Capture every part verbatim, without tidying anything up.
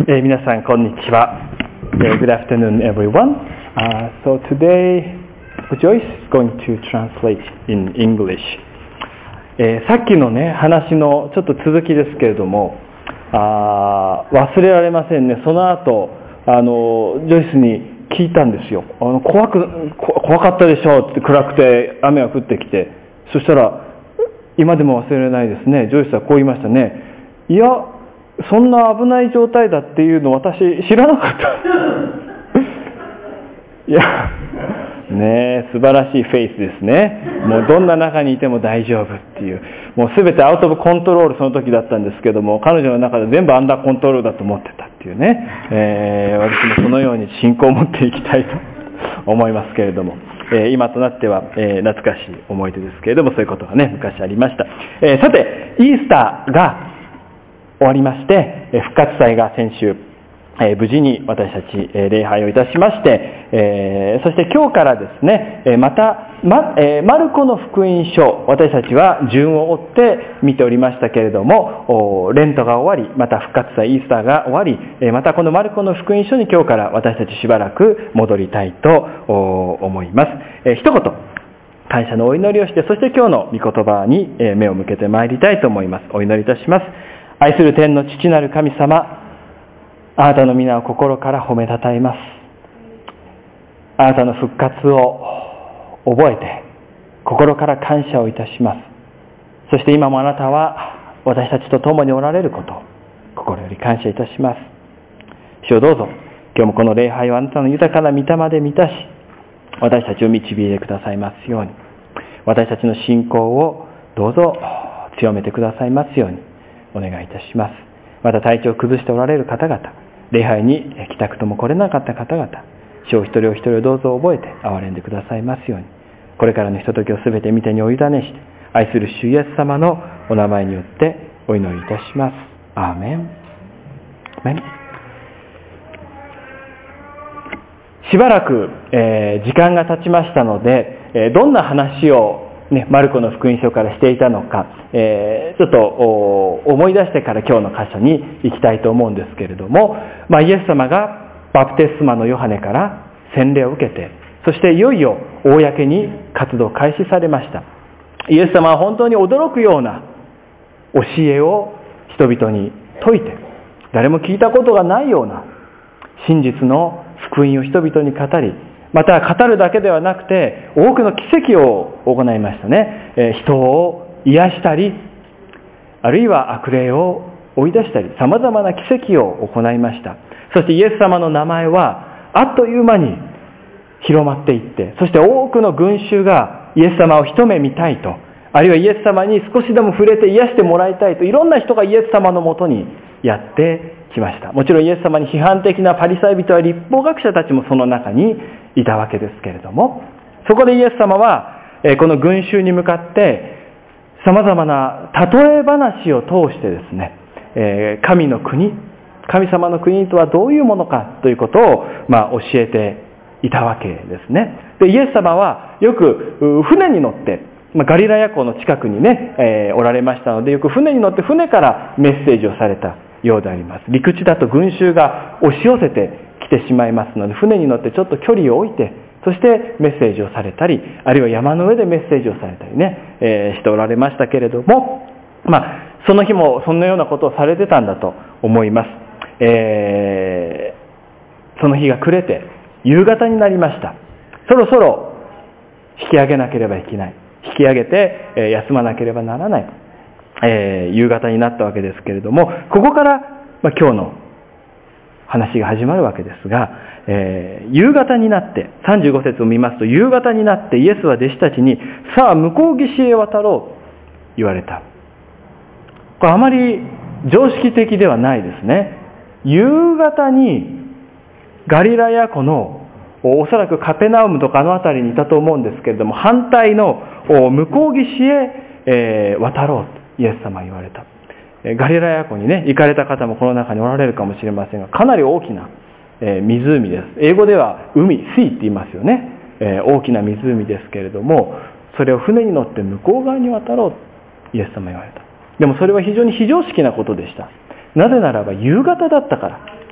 えー、皆さんこんにちは。Uh, good afternoon, everyone. Uh, so today, Joyce is going to translate in English. えー、さっきのね話のちょっと続きですけれども、あ忘れられませんね。その後あのジョイスに聞いたんですよ。あの怖く怖かったでしょうって、暗くて雨が降ってきて、そしたら今でも忘れられないですね。ジョイスはこう言いましたね。いや、そんな危ない状態だっていうの私知らなかったいやねえ、素晴らしいフェイスですね。もうどんな中にいても大丈夫っていう、もう全てアウトオブコントロール、その時だったんですけども、彼女の中で全部アンダーコントロールだと思ってたっていうね、えー、私もそのように信仰を持っていきたいと思いますけれども、えー、今となっては、えー、懐かしい思い出ですけれども、そういうことがね昔ありました。えー、さてイースターが終わりまして、復活祭が先週、えー、無事に私たち、えー、礼拝をいたしまして、えー、そして今日からですね、えー、また、まえー、マルコの福音書、私たちは順を追って見ておりましたけれども、レントが終わり、また復活祭イースターが終わり、えー、またこのマルコの福音書に今日から私たちしばらく戻りたいと思います。えー、一言感謝のお祈りをして、そして今日の御言葉に目を向けてまいりたいと思います。お祈りいたします。愛する天の父なる神様、あなたの皆を心から褒めたたえます。あなたの復活を覚えて心から感謝をいたします。そして今もあなたは私たちと共におられることを心より感謝いたします。主よ、どうぞ今日もこの礼拝をあなたの豊かな御霊で満たし、私たちを導いてくださいますように、私たちの信仰をどうぞ強めてくださいますようにお願いいたします。また体調を崩しておられる方々、礼拝に帰宅とも来れなかった方々、主を一人お一人をどうぞ覚えて憐れんでくださいますように、これからのひとときをすべて御手にお委ねして、愛する主イエス様のお名前によってお祈りいたします。アーメン。アーメン。しばらく、えー、時間が経ちましたので、えー、どんな話をね、マルコの福音書からしていたのか、えー、ちょっと思い出してから今日の箇所に行きたいと思うんですけれども、まあ、イエス様がバプテスマのヨハネから洗礼を受けて、そしていよいよ公に活動を開始されました。イエス様は本当に驚くような教えを人々に説いて、誰も聞いたことがないような真実の福音を人々に語り、また語るだけではなくて多くの奇跡を行いましたね。えー、人を癒したり、あるいは悪霊を追い出したり、様々な奇跡を行いました。そしてイエス様の名前はあっという間に広まっていって、そして多くの群衆がイエス様を一目見たいと、あるいはイエス様に少しでも触れて癒してもらいたいと、いろんな人がイエス様のもとにやってきました。もちろんイエス様に批判的なパリサイ人や律法学者たちもその中にいたわけですけれども、そこでイエス様はこの群衆に向かって様々な例え話を通してですね、神の国、神様の国とはどういうものかということをまあ教えていたわけですね。で、イエス様はよく船に乗ってガリラヤ湖の近くにね、えー、おられましたので、よく船に乗って船からメッセージをされたようであります。陸地だと群衆が押し寄せてきてしまいますので、船に乗ってちょっと距離を置いて、そしてメッセージをされたり、あるいは山の上でメッセージをされたりね、えー、しておられましたけれども、まあその日もそんなようなことをされてたんだと思います。えー、その日が暮れて夕方になりました。そろそろ引き上げなければいけない。引き上げて、えー、休まなければならない。えー、夕方になったわけですけれども、ここから、まあ、今日の話が始まるわけですが、えー、夕方になってさんじゅうご節を見ますと、夕方になってイエスは弟子たちに、さあ向こう岸へ渡ろうと言われた。これあまり常識的ではないですね。夕方にガリラヤ湖のおそらくカペナウムとかあの辺りにいたと思うんですけれども、反対の向こう岸へ、えー、渡ろうとイエス様は言われた。ガリラヤ湖にね、行かれた方もこの中におられるかもしれませんが、かなり大きな、えー、湖です。英語では海、シーって言いますよね。えー、大きな湖ですけれども、それを船に乗って向こう側に渡ろうとイエス様は言われた。でもそれは非常に非常識なことでした。なぜならば夕方だったから。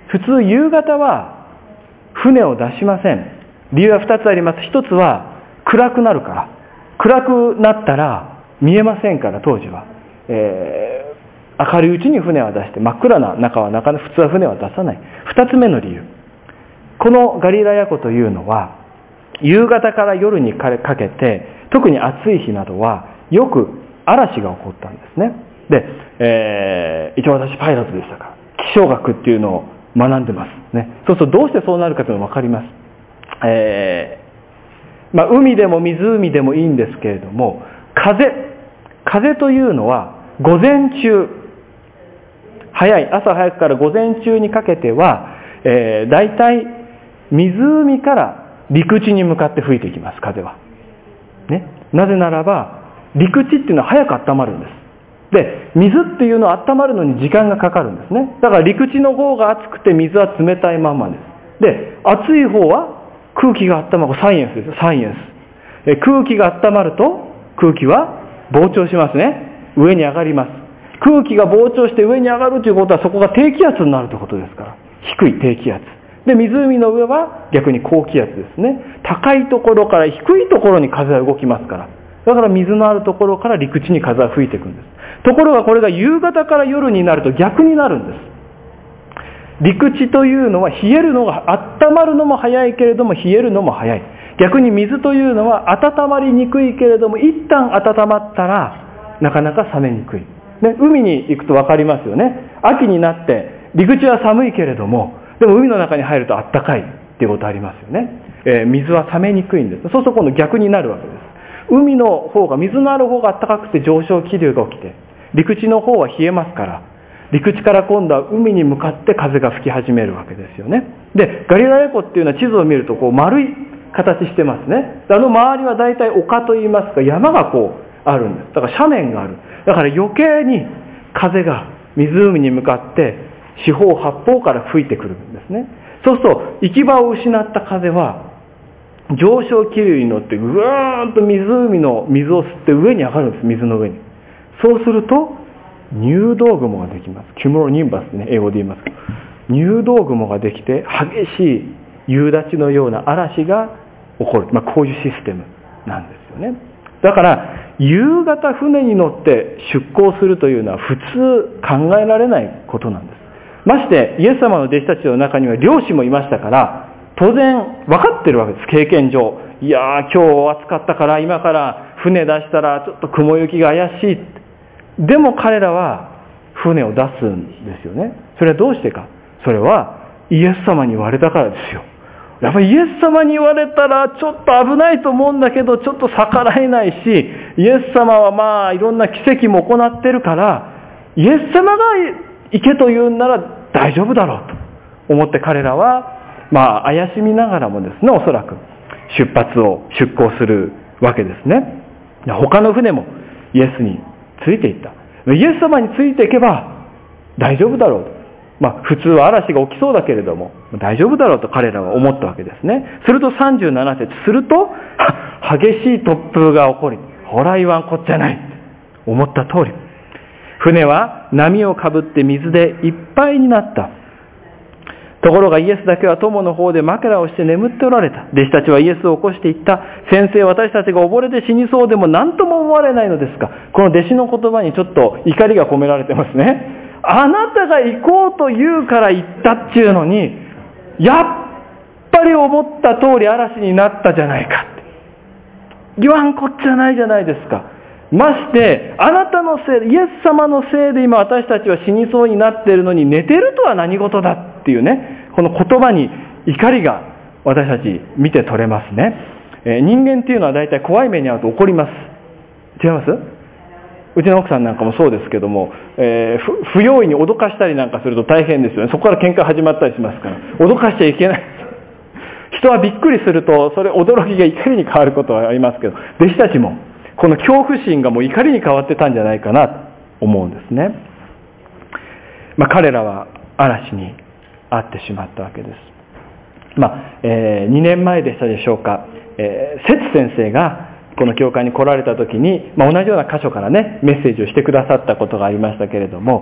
普通夕方は船を出しません。理由はふたつあります。一つは暗くなるから。暗くなったら見えませんから、当時は、えー、明るいうちに船は出して、真っ暗な中はなかなか普通は船は出さない。二つ目の理由、このガリラヤ湖というのは夕方から夜にかけて、特に暑い日などはよく嵐が起こったんですね。で、えー、一応私パイロットでしたから気象学っていうのを学んでますね。そうするとどうしてそうなるかというのが分かります。えーまあ、海でも湖でもいいんですけれども、風風というのは午前中、早い朝早くから午前中にかけては、えー、大体湖から陸地に向かって吹いていきます、風は、ね、なぜならば陸地っていうのは早く温まるんです。で、水っていうのは温まるのに時間がかかるんですね。だから陸地の方が熱くて水は冷たいまんまです。で、熱い方は空気が温まる、サイエンスですよ、サイエンス。え空気が温まると空気は膨張しますね。上に上がります。空気が膨張して上に上がるということは、そこが低気圧になるということですから、低い低気圧で、湖の上は逆に高気圧ですね。高いところから低いところに風は動きますから、だから水のあるところから陸地に風は吹いていくんです。ところがこれが夕方から夜になると逆になるんです。陸地というのは冷えるのが、温まるのも早いけれども冷えるのも早い。逆に水というのは温まりにくいけれども、一旦温まったらなかなか冷めにくい、ね、海に行くと分かりますよね。秋になって陸地は寒いけれども、でも海の中に入るとあったかいっていうことありますよね。えー、水は冷めにくいんです。そうすると今度逆になるわけです。海の方が、水のある方があったかくて上昇気流が起きて、陸地の方は冷えますから、陸地から今度は海に向かって風が吹き始めるわけですよね。で、ガリラヤ湖っていうのは地図を見るとこう丸い形してますね。あの周りは大体丘といいますか、山がこうあるんです。だから斜面がある。だから余計に風が湖に向かって四方八方から吹いてくるんですね。そうすると行き場を失った風は上昇気流に乗ってぐわーんと湖の水を吸って上に上がるんです。水の上に。そうすると入道雲ができます。キュムロニンバスってね、英語で言いますけど、入道雲ができて激しい夕立のような嵐が起こる、まあ、こういうシステムなんですよね。だから夕方船に乗って出港するというのは普通考えられないことなんです。ましてイエス様の弟子たちの中には漁師もいましたから、当然分かってるわけです。経験上、いやー今日暑かったから今から船出したらちょっと雲行きが怪しい。でも彼らは船を出すんですよね。それはどうしてか。それはイエス様に言われたからですよ。やっぱりイエス様に言われたらちょっと危ないと思うんだけど、ちょっと逆らえないし、イエス様はまあいろんな奇跡も行ってるから、イエス様が行けと言うんなら大丈夫だろうと思って、彼らはまあ怪しみながらもですね、おそらく出発を出港するわけですね。他の船もイエスについていった。イエス様についていけば大丈夫だろうと。まあ普通は嵐が起きそうだけれども大丈夫だろうと彼らは思ったわけですね。するとさんじゅうなな節、すると激しい突風が起こり、ほら言わんこっちゃない思った通り、船は波をかぶって水でいっぱいになった。ところがイエスだけは友の方で枕をして眠っておられた。弟子たちはイエスを起こして言った。先生、私たちが溺れて死にそうでも何とも思われないのですか。この弟子の言葉にちょっと怒りが込められてますね。あなたが行こうと言うから行ったっていうのに、やっぱり思った通り嵐になったじゃないかって言わんこっちゃないじゃないですか。ましてあなたのせい、イエス様のせいで今私たちは死にそうになっているのに、寝てるとは何事だっていうね、この言葉に怒りが私たち見て取れますね。えー、人間っていうのは大体怖い目に遭うと怒ります。違います？うちの奥さんなんかもそうですけども、えー、不用意に脅かしたりなんかすると大変ですよね。そこから喧嘩始まったりしますから、脅かしちゃいけない。人はびっくりするとそれ驚きが怒りに変わることはありますけど、弟子たちもこの恐怖心がもう怒りに変わってたんじゃないかなと思うんですね。まあ、彼らは嵐に遭ってしまったわけです。まあえー、にねんまえでしたでしょうか、えー、節先生がこの教会に来られた時に、まあ、同じような箇所からねメッセージをしてくださったことがありましたけれども、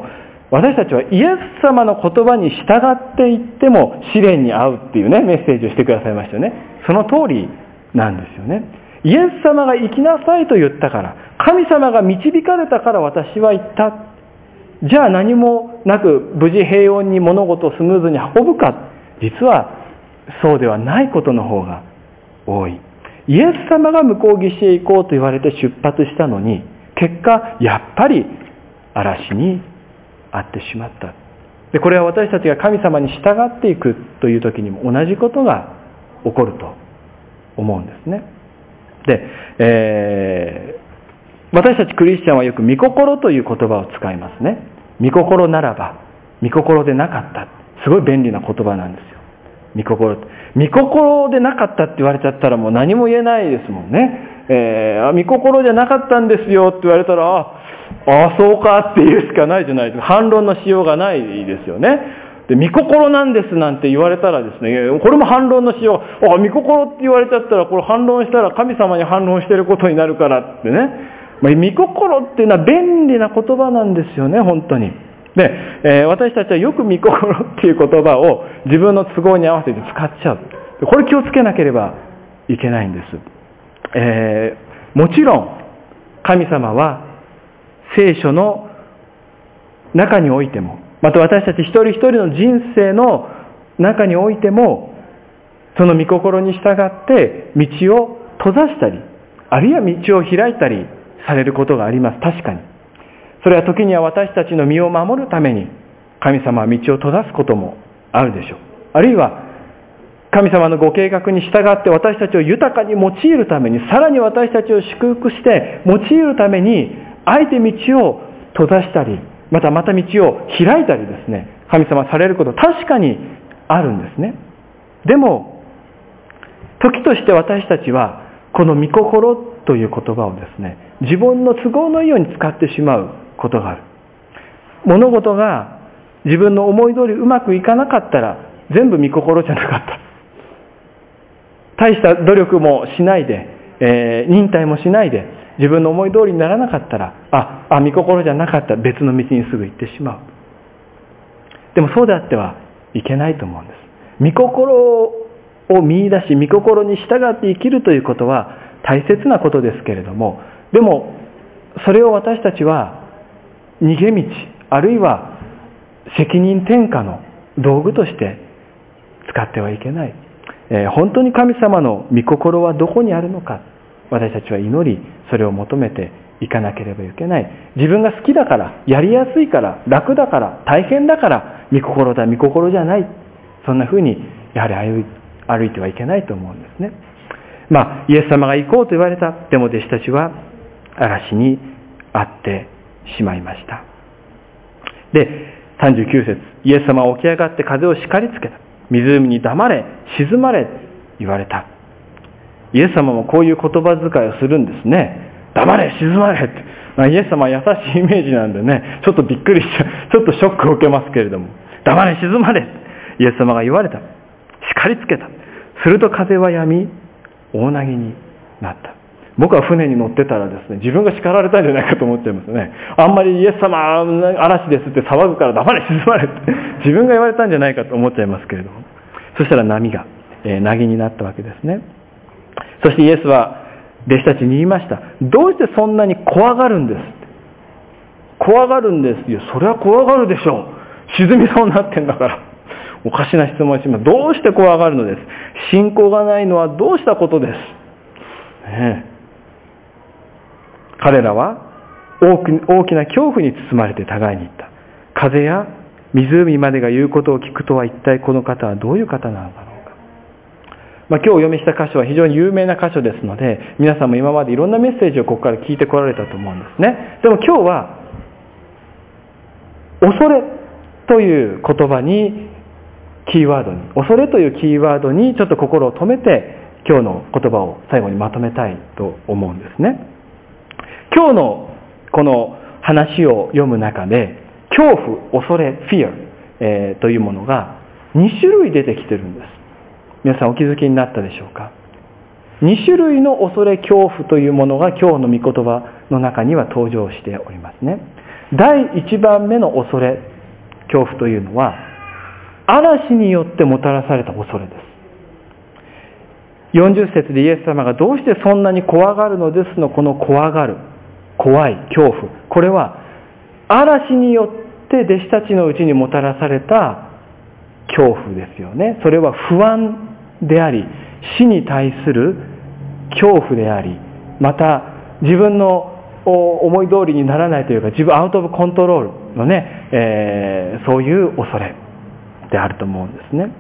私たちはイエス様の言葉に従っていっても試練に遭うっていうね、メッセージをしてくださいましたよね。その通りなんですよね。イエス様が生きなさいと言ったから、神様が導かれたから私は言った。じゃあ何もなく無事平穏に物事をスムーズに運ぶか。実はそうではないことの方が多い。イエス様が向こう岸へ行こうと言われて出発したのに、結果やっぱり嵐に遭ってしまった。で、これは私たちが神様に従っていくという時にも同じことが起こると思うんですね。で、えー、私たちクリスチャンはよく御心という言葉を使いますね。御心ならば、御心でなかった。すごい便利な言葉なんですよ。御心。御心でなかったって言われちゃったらもう何も言えないですもんね。えー、御心じゃなかったんですよって言われたら、ああ、そうかって言うしかないじゃないですか。反論のしようがないですよね。で、御心なんですなんて言われたらですね、これも反論のしよう。あ、御心って言われちゃったら、これ反論したら神様に反論してることになるからってね。まあ、御心っていうのは便利な言葉なんですよね、本当に。で、えー、私たちはよく御心っていう言葉を自分の都合に合わせて使っちゃう。これ気をつけなければいけないんです。えー、もちろん神様は聖書の中においても、また私たち一人一人の人生の中においても、その御心に従って道を閉ざしたり、あるいは道を開いたりされることがあります。確かに。それは時には私たちの身を守るために神様は道を閉ざすこともあるでしょう。あるいは神様のご計画に従って私たちを豊かに用いるために、さらに私たちを祝福して用いるために、あえて道を閉ざしたり、またまた道を開いたりですね、神様されること確かにあるんですね。でも時として私たちはこの御心という言葉をですね、自分の都合のいいように使ってしまうことがある。物事が自分の思い通りうまくいかなかったら全部御心じゃなかった。大した努力もしないで、えー、忍耐もしないで自分の思い通りにならなかったら、あ、あ、御心じゃなかった、別の道にすぐ行ってしまう。でもそうであってはいけないと思うんです。御心を見出し、御心に従って生きるということは大切なことですけれども、でもそれを私たちは逃げ道、あるいは責任転嫁の道具として使ってはいけない。えー、本当に神様の御心はどこにあるのか、私たちは祈り、それを求めていかなければいけない。自分が好きだから、やりやすいから、楽だから、大変だから御心だ、御心じゃない、そんな風にやはり歩い、歩いてはいけないと思うんですね。まあイエス様が行こうと言われた。でも弟子たちは嵐に遭ってしまいました。で、さんじゅうきゅう節、イエス様は起き上がって風を叱りつけた。湖に黙れ、静まれ、言われた。イエス様もこういう言葉遣いをするんですね。黙れ、静まれって。まあ、イエス様は優しいイメージなんでね、ちょっとびっくりしちゃう、ちょっとショックを受けますけれども、黙れ、静まれ、イエス様が言われた。叱りつけた。すると風は止み、大なぎになった。僕は船に乗ってたらですね、自分が叱られたんじゃないかと思っちゃいますね。あんまりイエス様嵐ですって騒ぐから黙れ、静まれって自分が言われたんじゃないかと思っちゃいますけれども、そしたら波が、えー、なぎになったわけですね。そしてイエスは弟子たちに言いました。どうしてそんなに怖がるんです。怖がるんです。いや、それは怖がるでしょう。沈みそうになってんだから。おかしな質問します。どうして怖がるのです。信仰がないのはどうしたことです。ねえ、彼らは大き、大きな恐怖に包まれて互いに言った。風や湖までが言うことを聞くとは一体この方はどういう方なのだろうか。まあ、今日お読みした箇所は非常に有名な箇所ですので、皆さんも今までいろんなメッセージをここから聞いてこられたと思うんですね。でも今日は恐れという言葉にキーワードに、恐れというキーワードにちょっと心を止めて今日の言葉を最後にまとめたいと思うんですね。今日のこの話を読む中で、恐怖、恐れ、fear、えー、というものがに種類出てきてるんです。皆さんお気づきになったでしょうか。に種類の恐れ、恐怖というものが今日の御言葉の中には登場しておりますね。だいいちばんめの恐れ恐怖というのは、嵐によってもたらされた恐れです。よんじゅっ節でイエス様がどうしてそんなに怖がるのですのこの怖がる、怖い、恐怖。これは嵐によって弟子たちのうちにもたらされた恐怖ですよね。それは不安であり、死に対する恐怖であり、また自分の思い通りにならないというか、自分アウトオブコントロールのね、えー、そういう恐れであると思うんですね。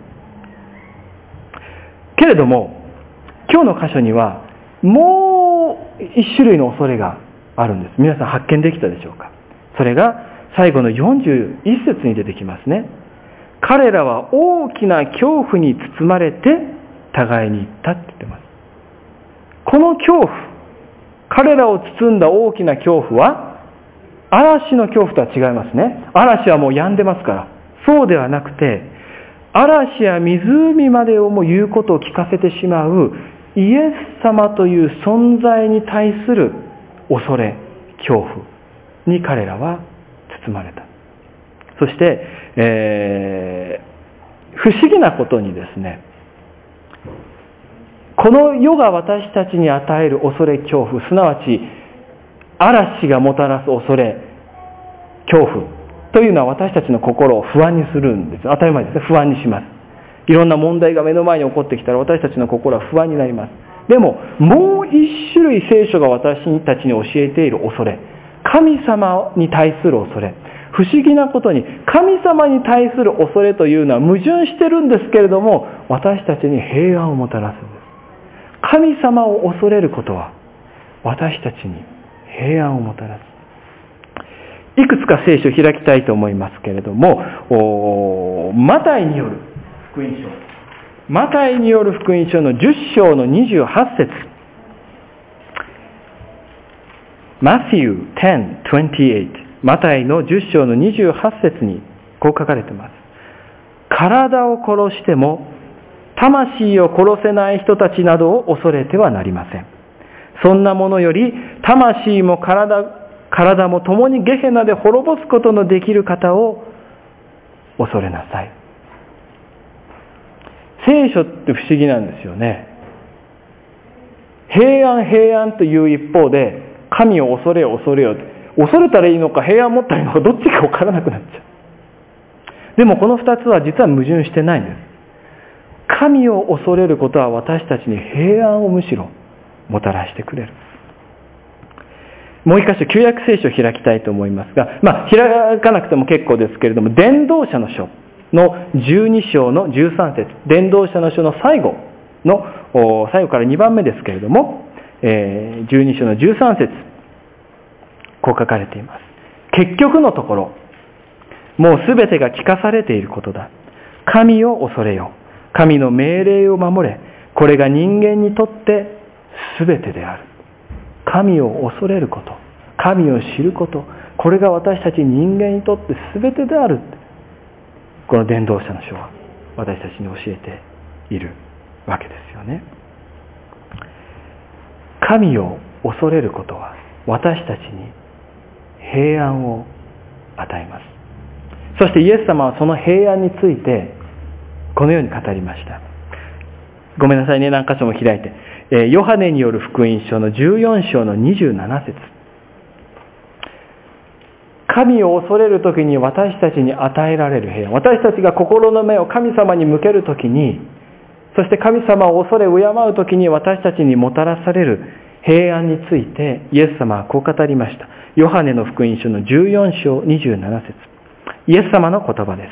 けれども今日の箇所にはもう一種類の恐れがあるんです。皆さん発見できたでしょうか。それが最後のよんじゅういち節に出てきますね。彼らは大きな恐怖に包まれて互いに言ったって言ってます。この恐怖、彼らを包んだ大きな恐怖は嵐の恐怖とは違いますね。嵐はもう止んでますから。そうではなくて、嵐や湖までをも言うことを聞かせてしまうイエス様という存在に対する恐れ、恐怖に彼らは包まれた。そして、えー、不思議なことにですね、この世が私たちに与える恐れ、恐怖、すなわち嵐がもたらす恐れ、恐怖というのは私たちの心を不安にするんです。当たり前ですね。不安にします。いろんな問題が目の前に起こってきたら私たちの心は不安になります。でももう一種類聖書が私たちに教えている恐れ、神様に対する恐れ。不思議なことに神様に対する恐れというのは矛盾してるんですけれども、私たちに平安をもたらすんです。神様を恐れることは私たちに平安をもたらす。いくつか聖書を開きたいと思いますけれども、マタイによる福音書、マタイによる福音書のじゅっ章のにじゅうはち節、マシューじゅう、にじゅうはち、マタイのじゅっ章のにじゅうはち節にこう書かれています。体を殺しても魂を殺せない人たちなどを恐れてはなりません。そんなものより魂も体体も共にゲヘナで滅ぼすことのできる方を恐れなさい。聖書って不思議なんですよね。平安平安という一方で、神を恐れよ恐れよって、恐れたらいいのか平安持ったらいいのかどっちか分からなくなっちゃう。でもこの二つは実は矛盾してないんです。神を恐れることは私たちに平安をむしろもたらしてくれる。もう一箇所旧約聖書を開きたいと思いますが、まあ開かなくても結構ですけれども、伝道者の書のじゅうに章のじゅうさん節、伝道者の書の最後の最後からにばんめですけれども、えー、じゅうに章のじゅうさん節、こう書かれています。結局のところ、もうすべてが聞かされていることだ。神を恐れよ。神の命令を守れ。これが人間にとってすべてである。神を恐れること、神を知ること、これが私たち人間にとって全てである。この伝道者の書は私たちに教えているわけですよね。神を恐れることは私たちに平安を与えます。そしてイエス様はその平安についてこのように語りました。ごめんなさいね、何箇所も開いて。ヨハネによる福音書のじゅうよん章のにじゅうなな節。神を恐れるときに私たちに与えられる平安。私たちが心の目を神様に向けるときに、そして神様を恐れ敬うときに私たちにもたらされる平安についてイエス様はこう語りました。ヨハネの福音書のじゅうよん章にじゅうなな節。イエス様の言葉です。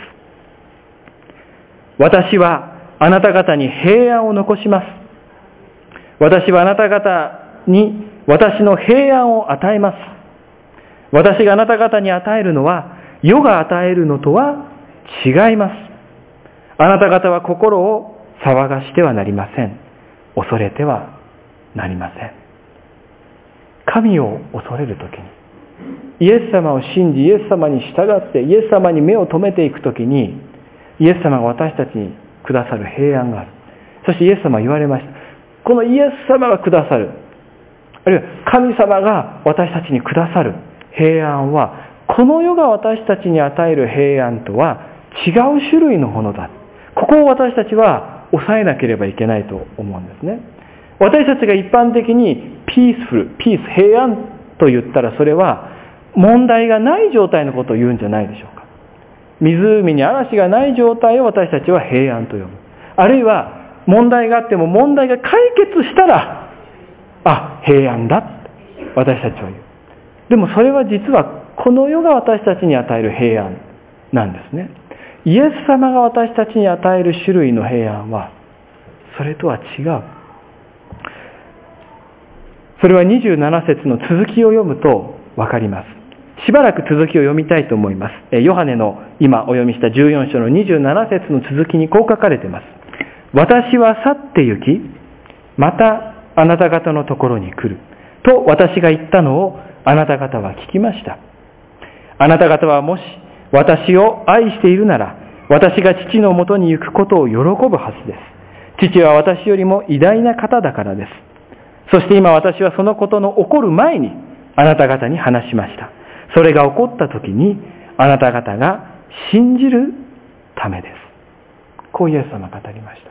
私はあなた方に平安を残します。私はあなた方に私の平安を与えます。私があなた方に与えるのは世が与えるのとは違います。あなた方は心を騒がしてはなりません。恐れてはなりません。神を恐れるときに、イエス様を信じ、イエス様に従って、イエス様に目を留めていくときに、イエス様が私たちにくださる平安がある。そしてイエス様は言われました。このイエス様がくださる、あるいは神様が私たちにくださる平安は、 この世が私たちに与える平安とは違う種類のものだ。ここを私たちは抑えなければいけないと思うんですね。私たちが一般的にピースフル、ピース、平安と言ったら、それは問題がない状態のことを言うんじゃないでしょうか。湖に嵐がない状態を私たちは平安と呼ぶ。あるいは問題があっても問題が解決したら、あ、平安だ私たちは言う。でもそれは実はこの世が私たちに与える平安なんですね。イエス様が私たちに与える種類の平安はそれとは違う。それはにじゅうなな節の続きを読むとわかります。しばらく続きを読みたいと思います。ヨハネの今お読みしたじゅうよん章のにじゅうなな節の続きにこう書かれています。私は去って行き、またあなた方のところに来ると私が言ったのをあなた方は聞きました。あなた方はもし私を愛しているなら、私が父のもとに行くことを喜ぶはずです。父は私よりも偉大な方だからです。そして今私はそのことの起こる前にあなた方に話しました。それが起こった時にあなた方が信じるためです。こうイエス様が語りました。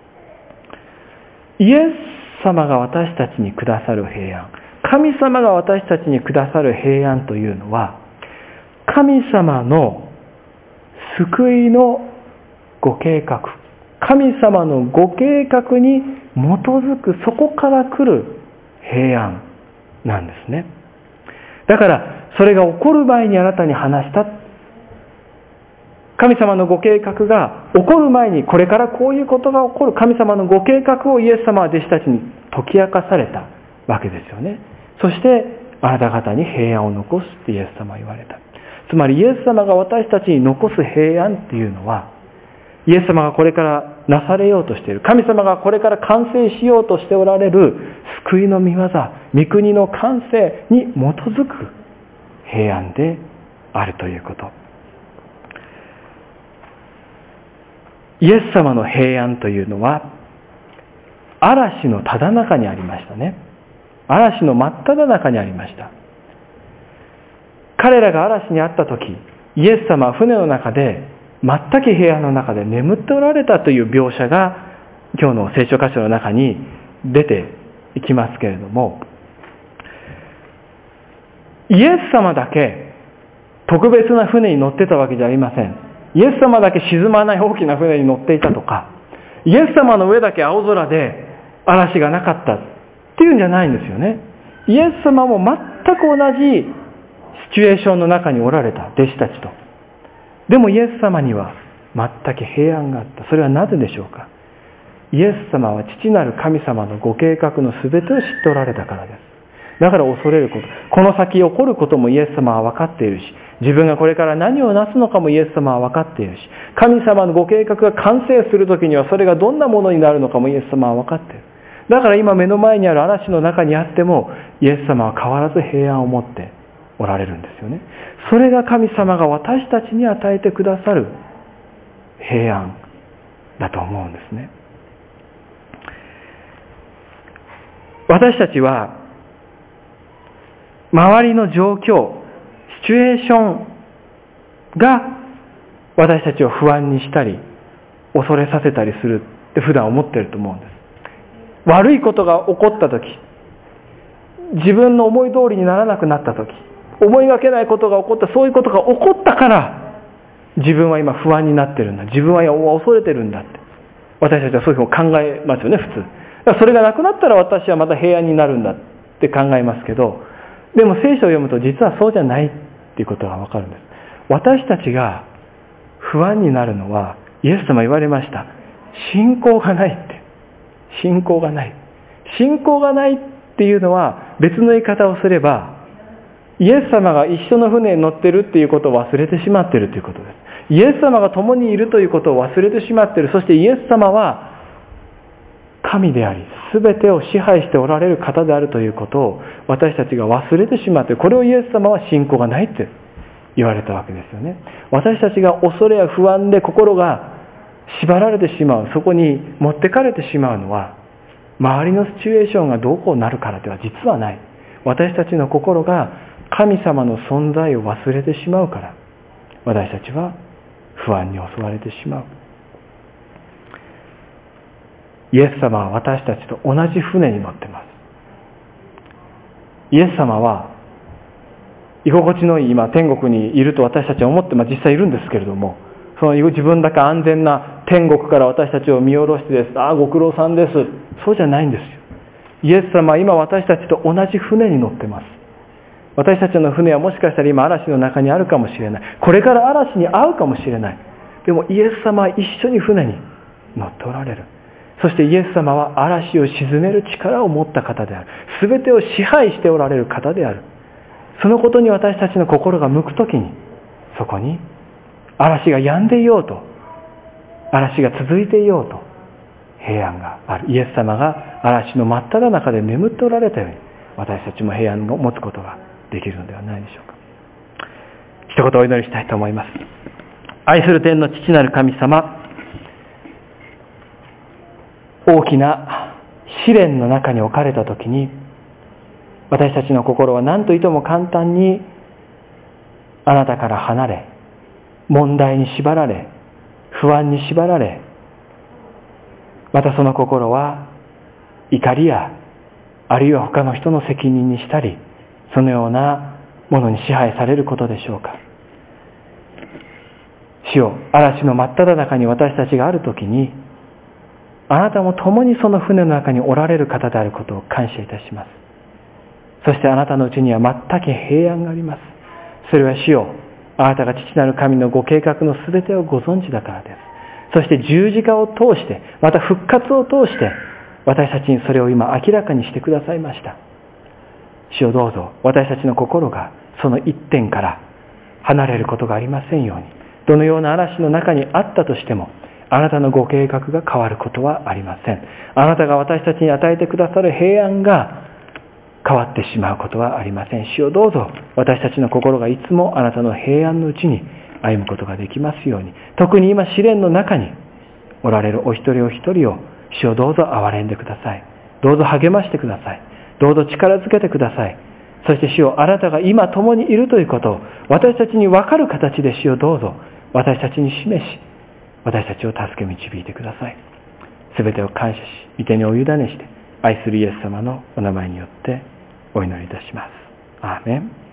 イエス様が私たちにくださる平安、神様が私たちにくださる平安というのは、神様の救いのご計画、神様のご計画に基づく、そこから来る平安なんですね。だからそれが起こる前にあなたに話した。神様のご計画が起こる前に、これからこういうことが起こる、神様のご計画をイエス様は弟子たちに解き明かされたわけですよね。そしてあなた方に平安を残すってイエス様は言われた。つまりイエス様が私たちに残す平安っていうのは、イエス様がこれからなされようとしている、神様がこれから完成しようとしておられる救いの御業、御国の完成に基づく平安であるということ。イエス様の平安というのは嵐のただ中にありましたね。嵐の真っ只中にありました。彼らが嵐にあった時、イエス様は船の中で全く平安の中で眠っておられたという描写が今日の聖書箇所の中に出ていきますけれども、イエス様だけ特別な船に乗ってたわけじゃありません。イエス様だけ沈まない大きな船に乗っていたとか、イエス様の上だけ青空で嵐がなかったっていうんじゃないんですよね。イエス様も全く同じシチュエーションの中におられた、弟子たちと。でもイエス様には全く平安があった。それはなぜでしょうか。イエス様は父なる神様のご計画の全てを知っておられたからです。だから恐れること、この先起こることもイエス様は分かっているし、自分がこれから何をなすのかもイエス様は分かっているし、神様のご計画が完成するときにはそれがどんなものになるのかもイエス様は分かっている。だから今目の前にある嵐の中にあっても、イエス様は変わらず平安を持っておられるんですよね。それが神様が私たちに与えてくださる平安だと思うんですね。私たちは周りの状況、シチュエーションが私たちを不安にしたり恐れさせたりするって普段思っていると思うんです。悪いことが起こったとき、自分の思い通りにならなくなったとき、思いがけないことが起こった、そういうことが起こったから自分は今不安になってるんだ、自分は恐れてるんだって、私たちはそういうふうに考えますよね、普通。だからそれがなくなったら私はまた平安になるんだって考えますけど、でも聖書を読むと実はそうじゃないっていうことがわかるんです。私たちが不安になるのは、イエス様言われました。信仰がないって。信仰がない。信仰がないっていうのは別の言い方をすれば、イエス様が一緒の船に乗ってるっていうことを忘れてしまっているということです。イエス様が共にいるということを忘れてしまっている。そしてイエス様は神であり、すべてを支配しておられる方であるということを私たちが忘れてしまっている。これをイエス様は信仰がないって言われたわけですよね。私たちが恐れや不安で心が縛られてしまう、そこに持ってかれてしまうのは、周りのシチュエーションがどうこうなるからでは実はない。私たちの心が神様の存在を忘れてしまうから、私たちは不安に襲われてしまう。イエス様は私たちと同じ船に乗っています。イエス様は居心地のいい今天国にいると私たちは思って、まあ、実際いるんですけれども、その自分だけ安全な天国から私たちを見下ろしてです、ああご苦労さんです、そうじゃないんですよ。イエス様は今私たちと同じ船に乗ってます。私たちの船はもしかしたら今嵐の中にあるかもしれない、これから嵐に遭うかもしれない。でもイエス様は一緒に船に乗っておられる。そしてイエス様は嵐を鎮める力を持った方である。すべてを支配しておられる方である。そのことに私たちの心が向くときに、そこに嵐が止んでいようと、嵐が続いていようと、平安がある。イエス様が嵐の真っ只中で眠っておられたように、私たちも平安を持つことができるのではないでしょうか。一言お祈りしたいと思います。愛する天の父なる神様、大きな試練の中に置かれたときに、私たちの心は何といとも簡単にあなたから離れ、問題に縛られ、不安に縛られ、またその心は怒りやあるいは他の人の責任にしたり、そのようなものに支配されることでしょうか。主よ、嵐の真っ只中に私たちがあるときに、あなたも共にその船の中におられる方であることを感謝いたします。そしてあなたのうちには全く平安があります。それは主よ、あなたが父なる神のご計画のすべてをご存知だからです。そして十字架を通して、また復活を通して、私たちにそれを今明らかにしてくださいました。主よ、どうぞ私たちの心がその一点から離れることがありませんように。どのような嵐の中にあったとしても、あなたのご計画が変わることはありません。あなたが私たちに与えてくださる平安が変わってしまうことはありません。主よ、どうぞ私たちの心がいつもあなたの平安のうちに歩むことができますように。特に今試練の中におられるお一人お一人を主よ、どうぞ憐れんでください。どうぞ励ましてください。どうぞ力づけてください。そして主よ、あなたが今共にいるということを私たちに分かる形で主よ、どうぞ私たちに示し、私たちを助け導いてください。すべてを感謝し、御手にお委ねして、愛するイエス様のお名前によってお祈りいたします。アーメン。